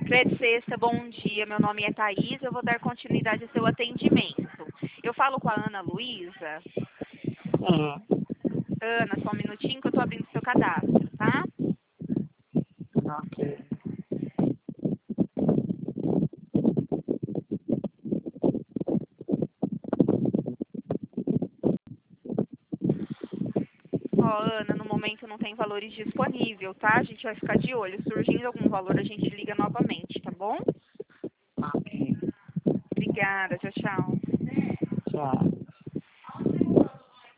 Cred Sexta, bom dia. Meu nome é Thaís. Eu vou dar continuidade ao seu atendimento. Eu falo com a Ana Luísa. Sim, Ana, só um minutinho que eu tô abrindo seu cadastro, tá? ok. Ó, Ana, no momento não tem valores disponível, tá? A gente vai ficar de olho. Surgindo algum valor, a gente liga novamente, tá bom? Ok. Obrigada. Tchau, tchau. Tchau.